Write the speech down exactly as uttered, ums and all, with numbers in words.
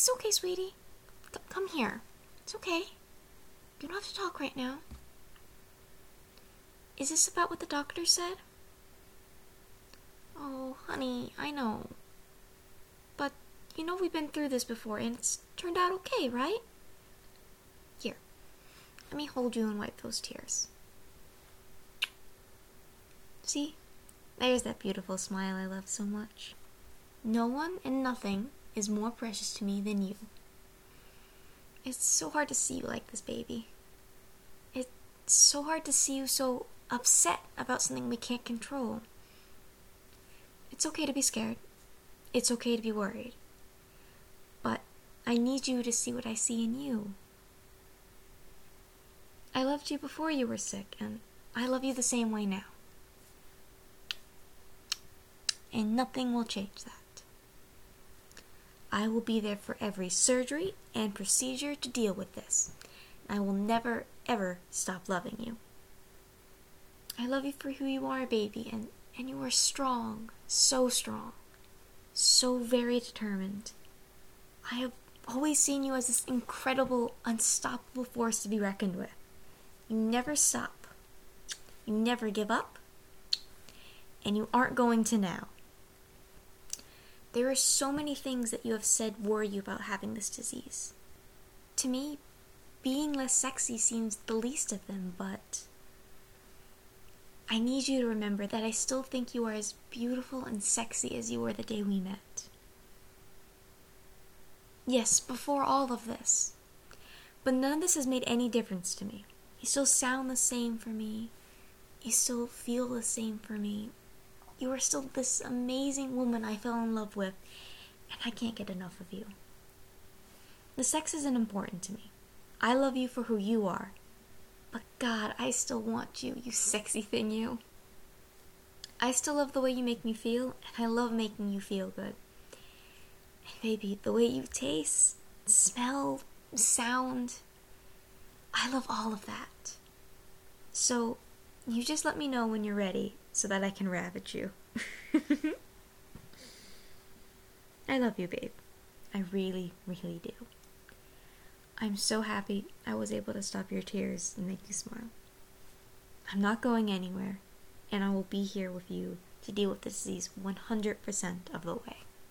It's okay, sweetie. C- come here. It's okay. You don't have to talk right now. Is this about what the doctor said? Oh, honey, I know. But, you know we've been through this before, and it's turned out okay, right? Here, let me hold you and wipe those tears. See? There's that beautiful smile I love so much. No one and nothing is more precious to me than you. It's so hard to see you like this, baby. It's so hard to see you so upset about something we can't control. It's okay to be scared. It's okay to be worried. But I need you to see what I see in you. I loved you before you were sick, and I love you the same way now. And nothing will change that. I will be there for every surgery and procedure to deal with this. I will never, ever stop loving you. I love you for who you are, baby, and, and you are strong, so strong, so very determined. I have always seen you as this incredible, unstoppable force to be reckoned with. You never stop. You never give up. And you aren't going to now. There are so many things that you have said worry you about having this disease. To me, being less sexy seems the least of them, but I need you to remember that I still think you are as beautiful and sexy as you were the day we met. Yes, before all of this. But none of this has made any difference to me. You still sound the same for me. You still feel the same for me. You are still this amazing woman I fell in love with, and I can't get enough of you. The sex isn't important to me. I love you for who you are. But God, I still want you, you sexy thing, you. I still love the way you make me feel, and I love making you feel good. And baby, the way you taste, smell, sound, I love all of that. So, you just let me know when you're ready, so that I can ravage you. I love you, babe. I really, really do. I'm so happy I was able to stop your tears and make you smile. I'm not going anywhere, and I will be here with you to deal with this disease one hundred percent of the way.